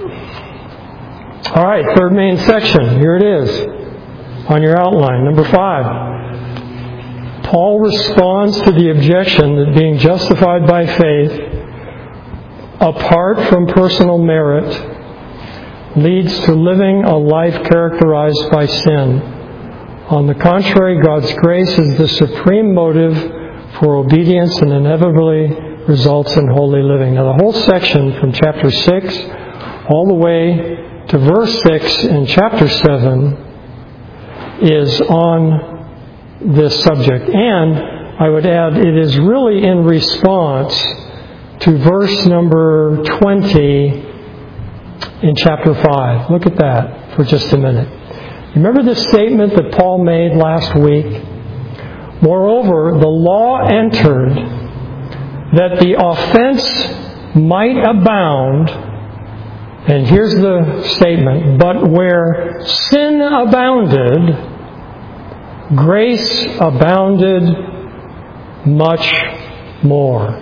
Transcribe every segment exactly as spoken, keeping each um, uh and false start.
All right, third main section. Here it is on your outline. Number five. Paul responds to the objection that being justified by faith, apart from personal merit, leads to living a life characterized by sin. On the contrary, God's grace is the supreme motive for obedience and inevitably results in holy living. Now, the whole section from chapter six all the way to verse six in chapter seven is on this subject. And I would add, it is really in response to verse number twenty in chapter five. Look at that for just a minute. Remember the statement that Paul made last week? Moreover, the law entered that the offense might abound. And here's the statement: but where sin abounded, grace abounded much more.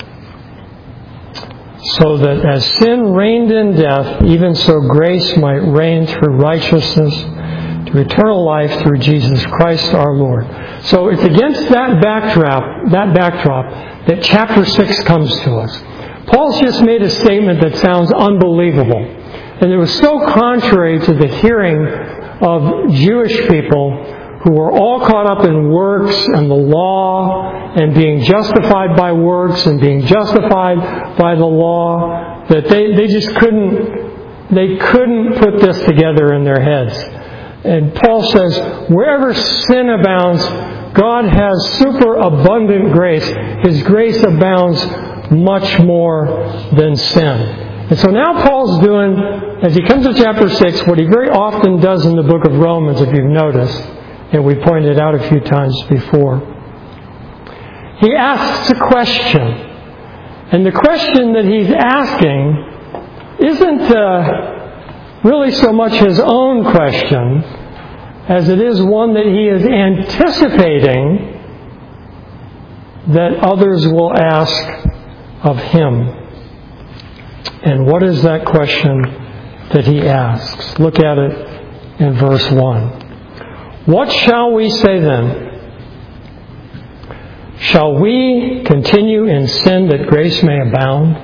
So that as sin reigned in death, even so grace might reign through righteousness to eternal life through Jesus Christ our Lord. So it's against that backdrop, that backdrop that chapter six comes to us. Paul's just made a statement that sounds unbelievable. And it was so contrary to the hearing of Jewish people who were all caught up in works and the law and being justified by works and being justified by the law, that they, they just couldn't, they couldn't put this together in their heads. And Paul says, wherever sin abounds, God has superabundant grace. His grace abounds much more than sin. And so now Paul's doing, as he comes to chapter six, what he very often does in the book of Romans, if you've noticed, and we pointed out a few times before. He asks a question. And the question that he's asking isn't uh, really so much his own question as it is one that he is anticipating that others will ask of him. And what is that question that he asks? Look at it in verse one. What shall we say then? Shall we continue in sin that grace may abound?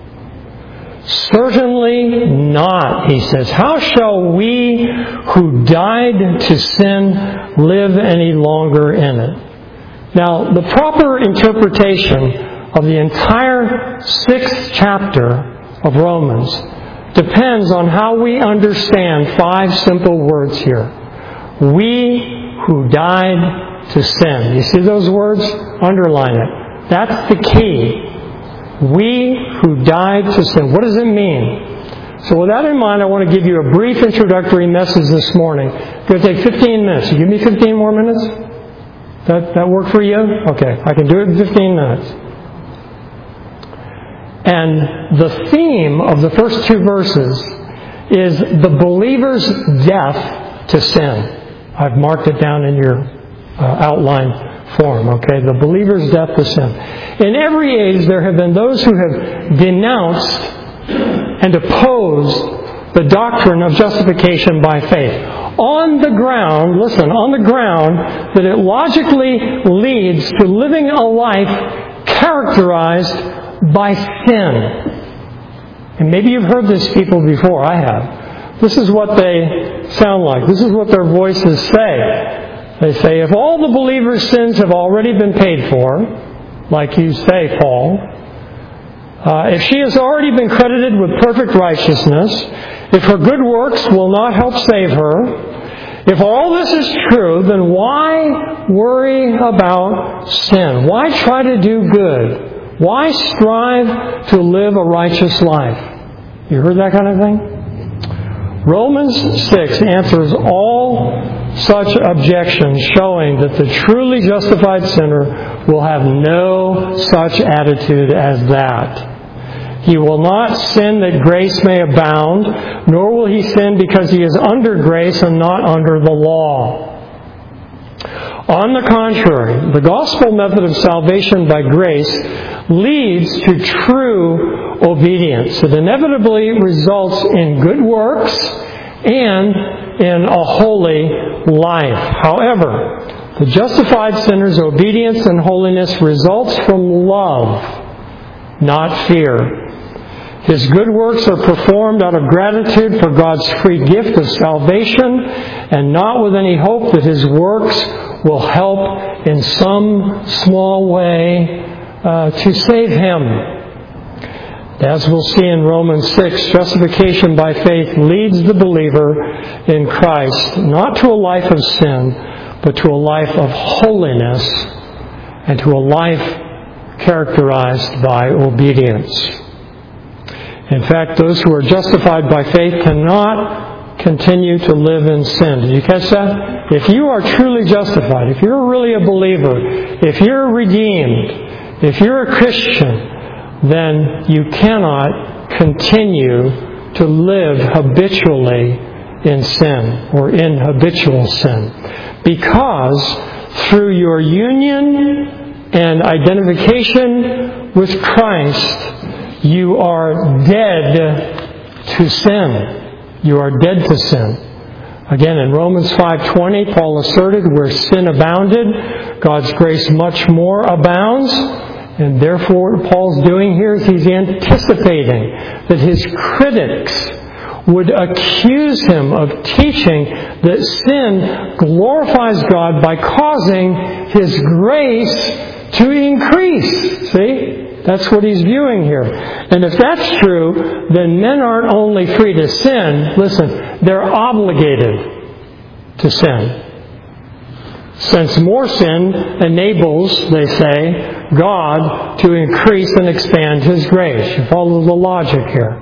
Certainly not, he says. How shall we who died to sin live any longer in it? Now, the proper interpretation of the entire sixth chapter of Romans depends on how we understand five simple words here. We who died to sin. You see those words? Underline it. That's the key. We who died to sin. What does it mean? So with that in mind, I want to give you a brief introductory message this morning. It's going to take fifteen minutes. You give me fifteen more minutes? That, that work for you? Okay, I can do it in fifteen minutes. And the theme of the first two verses is the believer's death to sin. I've marked it down in your uh, outline form, okay? The believer's death to sin. In every age, there have been those who have denounced and opposed the doctrine of justification by faith. On the ground, listen, on the ground that it logically leads to living a life characterized by sin. And maybe you've heard this people before. I have. This is what they sound like. This is what their voices say. They say, if all the believer's sins have already been paid for, like you say, Paul, uh, if she has already been credited with perfect righteousness, if her good works will not help save her, if all this is true, then why worry about sin? Why try to do good? Why strive to live a righteous life? You heard that kind of thing? Romans six answers all such objections, showing that the truly justified sinner will have no such attitude as that. He will not sin that grace may abound, nor will he sin because he is under grace and not under the law. On the contrary, the gospel method of salvation by grace leads to true obedience. It inevitably results in good works and in a holy life. However, the justified sinner's obedience and holiness results from love, not fear. His good works are performed out of gratitude for God's free gift of salvation and not with any hope that his works will help in some small way uh, to save him. As we'll see in Romans six, justification by faith leads the believer in Christ not to a life of sin, but to a life of holiness and to a life characterized by obedience. In fact, those who are justified by faith cannot continue to live in sin. Did you catch that? If you are truly justified, if you're really a believer, if you're redeemed, if you're a Christian, then you cannot continue to live habitually in sin or in habitual sin. Because through your union and identification with Christ, you are dead to sin. You are dead to sin. Again, in Romans five twenty, Paul asserted, where sin abounded, God's grace much more abounds. And therefore, what Paul's doing here is he's anticipating that his critics would accuse him of teaching that sin glorifies God by causing his grace to increase. See? That's what he's viewing here. And if that's true, then men aren't only free to sin, listen, they're obligated to sin. Since more sin enables, they say, God to increase and expand his grace. You follow the logic here.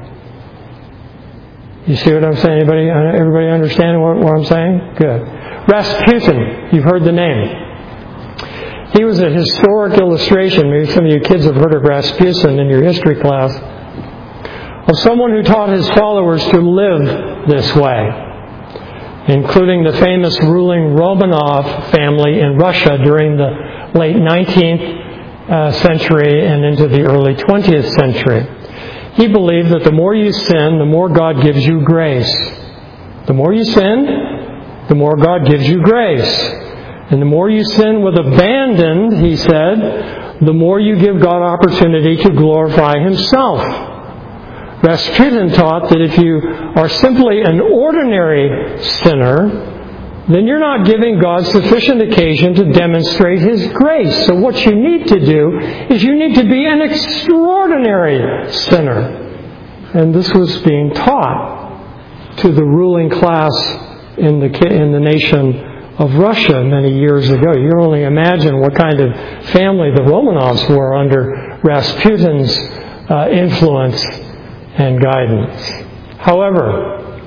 You see what I'm saying? Anybody, everybody understand what, what I'm saying? Good. Rasputin, you've heard the name. He was a historic illustration, maybe some of you kids have heard of Rasputin in your history class, of someone who taught his followers to live this way, including the famous ruling Romanov family in Russia during the late nineteenth uh, century and into the early twentieth century. He believed that the more you sin, the more God gives you grace. The more you sin, the more God gives you grace. And the more you sin with abandon, he said, the more you give God opportunity to glorify himself. Rasputin taught that if you are simply an ordinary sinner, then you're not giving God sufficient occasion to demonstrate his grace. So what you need to do is you need to be an extraordinary sinner. And this was being taught to the ruling class in the in the nation of Russia many years ago. You can only imagine what kind of family the Romanovs were under Rasputin's uh, influence and guidance. However,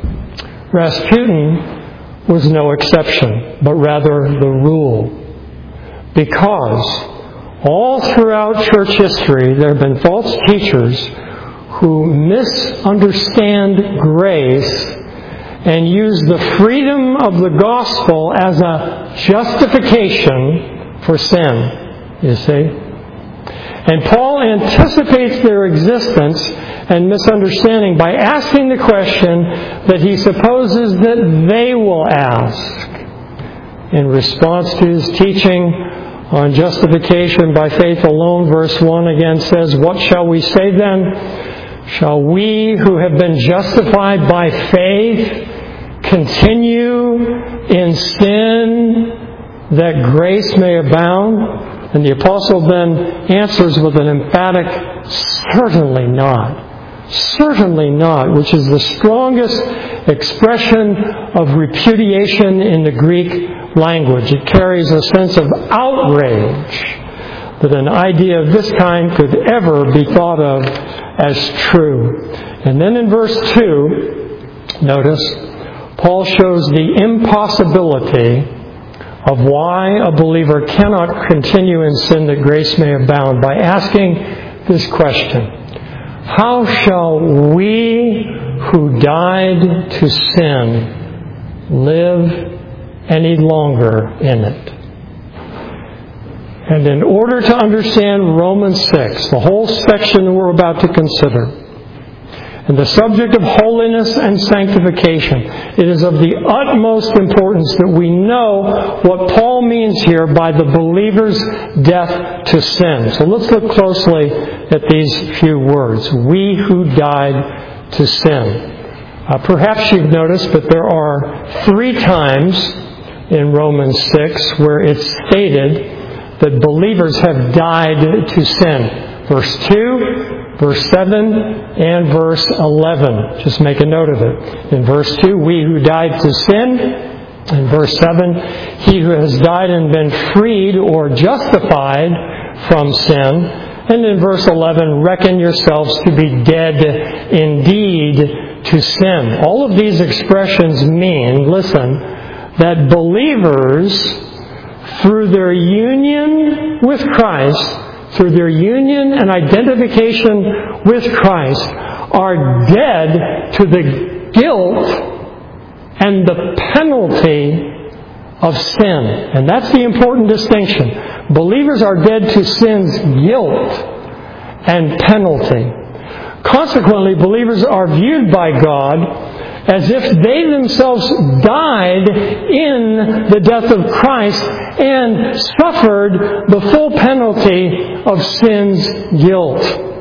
Rasputin was no exception, but rather the rule. Because all throughout church history there have been false teachers who misunderstand grace and use the freedom of the gospel as a justification for sin, you see. And Paul anticipates their existence and misunderstanding by asking the question that he supposes that they will ask. In response to his teaching on justification by faith alone, verse one again says, "What shall we say then? Shall we who have been justified by faith continue in sin that grace may abound?" And the apostle then answers with an emphatic, "Certainly not. Certainly not," which is the strongest expression of repudiation in the Greek language. It carries a sense of outrage that an idea of this kind could ever be thought of as true. And then in verse two, notice, Paul shows the impossibility of why a believer cannot continue in sin that grace may abound by asking this question: how shall we who died to sin live any longer in it? And in order to understand Romans six, the whole section that we're about to consider, and the subject of holiness and sanctification, it is of the utmost importance that we know what Paul means here by the believer's death to sin. So let's look closely at these few words. We who died to sin. Uh, perhaps you've noticed that there are three times in Romans six where it's stated that believers have died to sin. Verse two, verse seven, and verse eleven. Just make a note of it. In verse two, we who died to sin. In verse seven, he who has died and been freed or justified from sin. And in verse eleven, reckon yourselves to be dead indeed to sin. All of these expressions mean, listen, that believers, through their union with Christ, through their union and identification with Christ, are dead to the guilt and the penalty of sin. And that's the important distinction. Believers are dead to sin's guilt and penalty. Consequently, believers are viewed by God as if they themselves died in the death of Christ and suffered the full penalty of sin's guilt.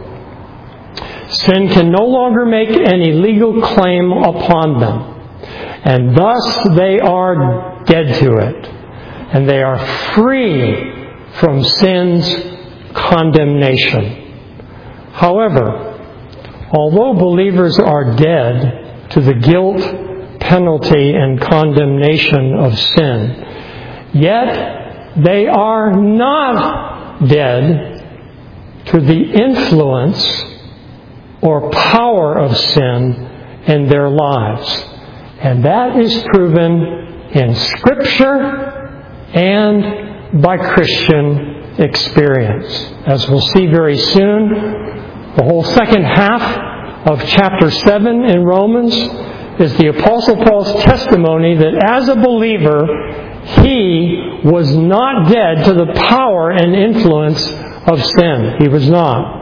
Sin can no longer make any legal claim upon them, and thus they are dead to it, and they are free from sin's condemnation. However, although believers are dead to the guilt, penalty, and condemnation of sin, yet they are not dead to the influence or power of sin in their lives. And that is proven in Scripture and by Christian experience. As we'll see very soon, the whole second half of chapter seven in Romans is the Apostle Paul's testimony that as a believer, he was not dead to the power and influence of sin. He was not.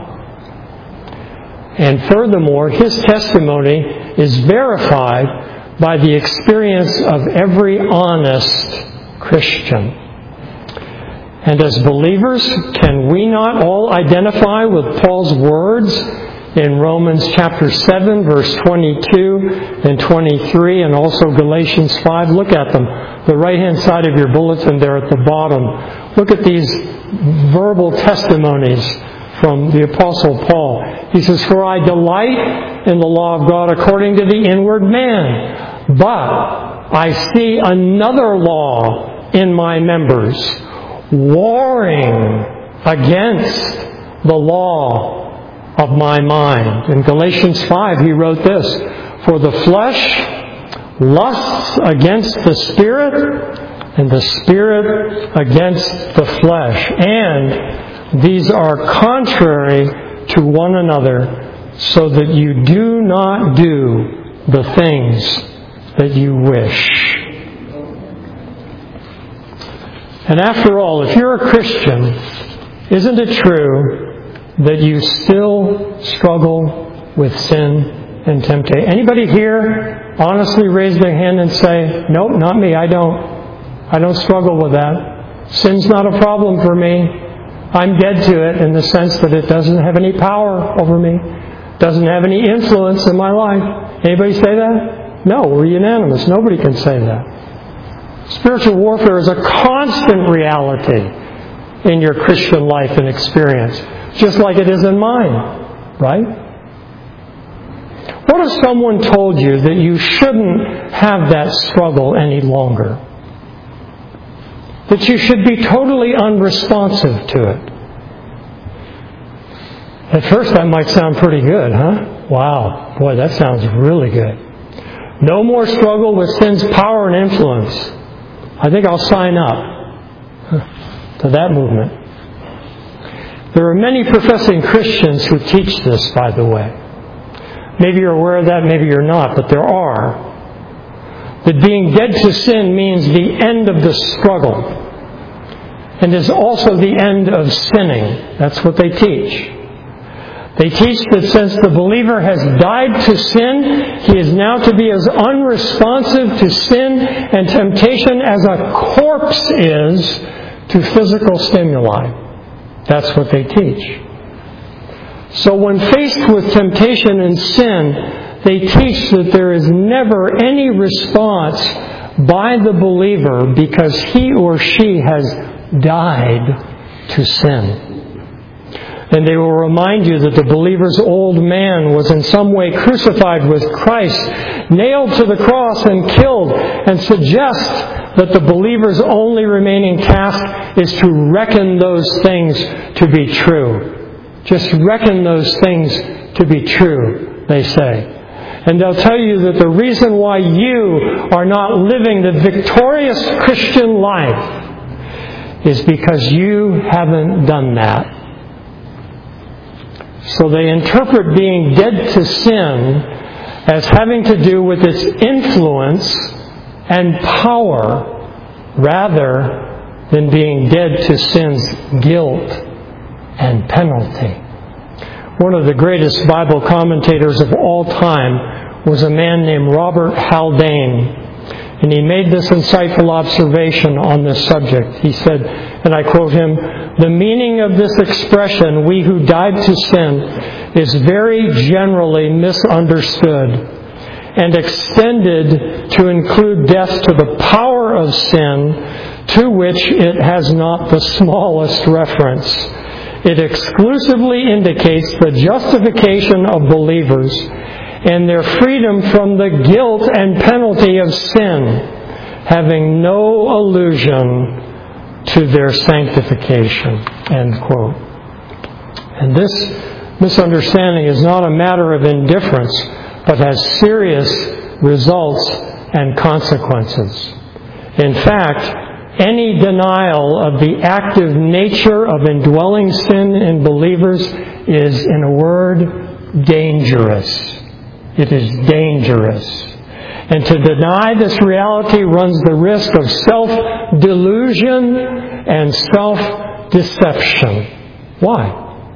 And furthermore, his testimony is verified by the experience of every honest Christian. And as believers, can we not all identify with Paul's words in Romans chapter seven, verse twenty-two and twenty-three, and also Galatians five? Look at them. The right-hand side of your bulletin there at the bottom. Look at these verbal testimonies from the Apostle Paul. He says, "For I delight in the law of God according to the inward man, but I see another law in my members, warring against the law of my mind." In Galatians five, he wrote this, "For the flesh lusts against the Spirit, and the Spirit against the flesh. And these are contrary to one another, so that you do not do the things that you wish." And after all, if you're a Christian, isn't it true that you still struggle with sin and temptation? Anybody here honestly raise their hand and say, "Nope, not me, I don't. I don't struggle with that. Sin's not a problem for me. I'm dead to it in the sense that it doesn't have any power over me. Doesn't have any influence in my life." Anybody say that? No, we're unanimous. Nobody can say that. Spiritual warfare is a constant reality in your Christian life and experience, just like it is in mine, right? What if someone told you that you shouldn't have that struggle any longer? That you should be totally unresponsive to it? At first that might sound pretty good, huh? Wow, boy, that sounds really good. No more struggle with sin's power and influence. I think I'll sign up to that movement. There are many professing Christians who teach this, by the way. Maybe you're aware of that, maybe you're not, but there are. That being dead to sin means the end of the struggle. and is also the end of sinning. That's what they teach. They teach that since the believer has died to sin, he is now to be as unresponsive to sin and temptation as a corpse is to physical stimuli. That's what they teach. So when faced with temptation and sin, they teach that there is never any response by the believer because he or she has died to sin. And they will remind you that the believer's old man was in some way crucified with Christ, nailed to the cross and killed, and suggest that the believer's only remaining task is to reckon those things to be true. Just reckon those things to be true, they say. And they'll tell you that the reason why you are not living the victorious Christian life is because you haven't done that. So they interpret being dead to sin as having to do with its influence and power rather than being dead to sin's guilt and penalty. One of the greatest Bible commentators of all time was a man named Robert Haldane. And he made this insightful observation on this subject. He said, and I quote him, "The meaning of this expression, 'we who died to sin,' is very generally misunderstood and extended to include death to the power of sin, to which it has not the smallest reference. It exclusively indicates the justification of believers and their freedom from the guilt and penalty of sin, having no allusion to their sanctification." End quote. And this misunderstanding is not a matter of indifference, but has serious results and consequences. In fact, any denial of the active nature of indwelling sin in believers is, in a word, dangerous. It is dangerous. And to deny this reality runs the risk of self-delusion and self-deception. Why?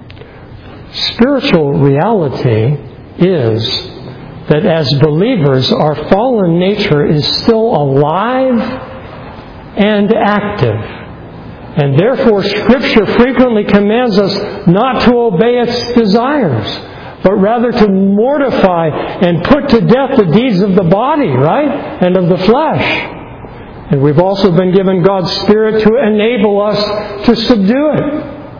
Spiritual reality is that as believers, our fallen nature is still alive and active. And therefore, Scripture frequently commands us not to obey its desires, but rather to mortify and put to death the deeds of the body, right? And of the flesh. And we've also been given God's Spirit to enable us to subdue it.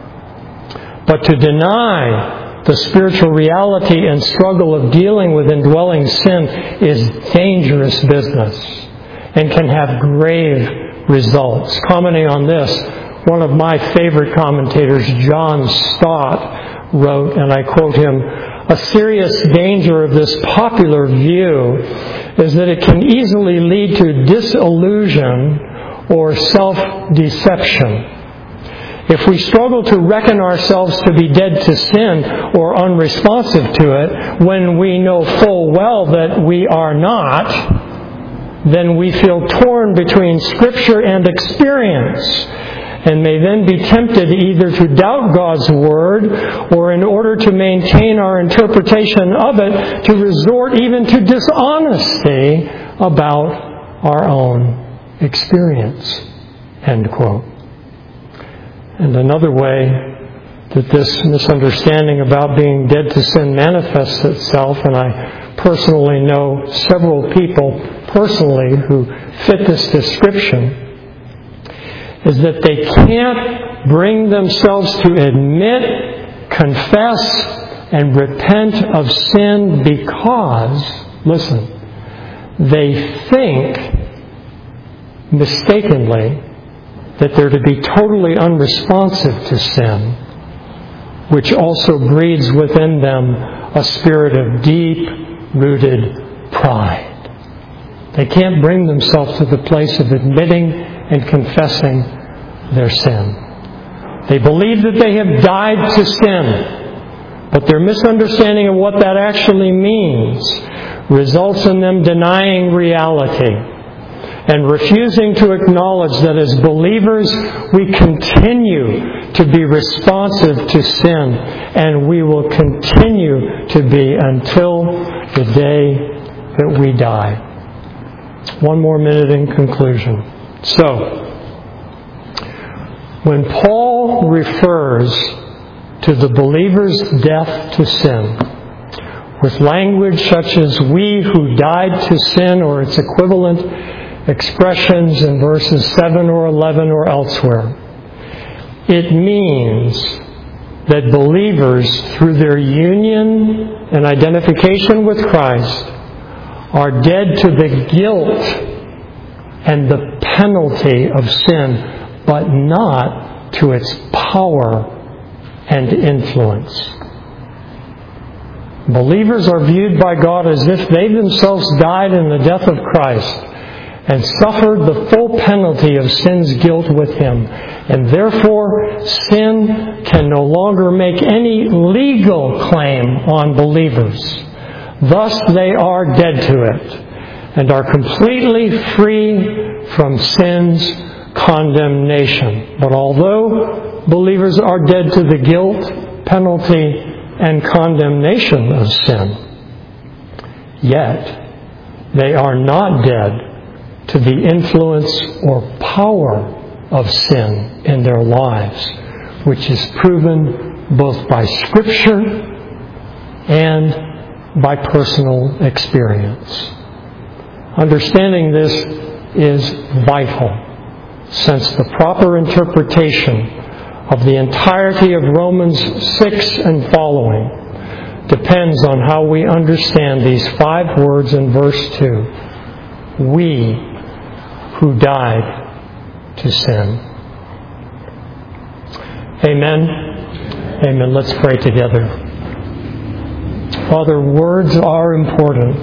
But to deny the spiritual reality and struggle of dealing with indwelling sin is dangerous business and can have grave results. Commenting on this, one of my favorite commentators, John Stott, wrote, and I quote him, "A serious danger of this popular view is that it can easily lead to disillusion or self-deception. If we struggle to reckon ourselves to be dead to sin or unresponsive to it when we know full well that we are not, then we feel torn between Scripture and experience, and may then be tempted either to doubt God's Word or, in order to maintain our interpretation of it, to resort even to dishonesty about our own experience." End quote. And another way that this misunderstanding about being dead to sin manifests itself, and I personally know several people personally who fit this description, is that they can't bring themselves to admit, confess, and repent of sin because, listen, they think mistakenly that they're to be totally unresponsive to sin, which also breeds within them a spirit of deep-rooted pride. They can't bring themselves to the place of admitting and confessing their sin. They believe that they have died to sin, but their misunderstanding of what that actually means results in them denying reality. and refusing to acknowledge that as believers we continue to be responsive to sin, and we will continue to be until the day that we die. One more minute in conclusion. So, when Paul refers to the believer's death to sin, with language such as "we who died to sin," or its equivalent expressions in verses seven or eleven or elsewhere, it means that believers, through their union and identification with Christ, are dead to the guilt and the penalty of sin, but not to its power and influence. Believers are viewed by God as if they themselves died in the death of Christ and suffered the full penalty of sin's guilt with Him. And therefore, sin can no longer make any legal claim on believers. Thus, they are dead to it and are completely free from sin's condemnation. But although believers are dead to the guilt, penalty, and condemnation of sin, yet they are not dead to the influence or power of sin in their lives, which is proven both by Scripture and by personal experience. Understanding this is vital, since the proper interpretation of the entirety of Romans six and following depends on how we understand these five words in verse two. We who died to sin. Amen. Amen. Let's pray together. Father, words are important,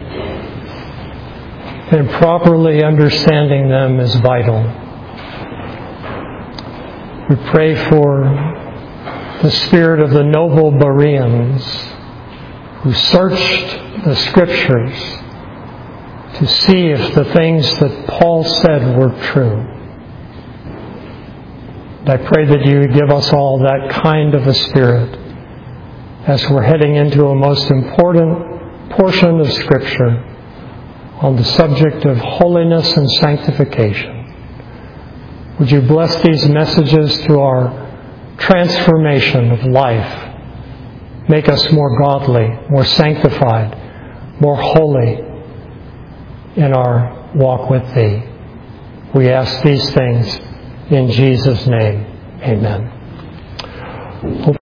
and properly understanding them is vital. We pray for the spirit of the noble Bereans who searched the Scriptures to see if the things that Paul said were true. I pray that you would give us all that kind of a spirit as we're heading into a most important portion of Scripture on the subject of holiness and sanctification. Would you bless these messages to our transformation of life? Make us more godly, more sanctified, more holy in our walk with Thee. We ask these things in Jesus' name. Amen.